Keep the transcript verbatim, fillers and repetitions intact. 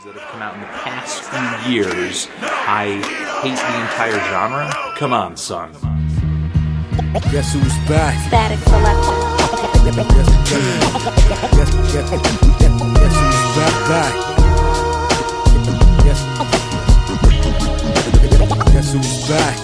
movies that have come out in the past few years, I hate the entire genre. Come on, son. Guess who's back? Static Selection. Guess, guess, guess, guess, guess who's back, back? Guess, guess who's back?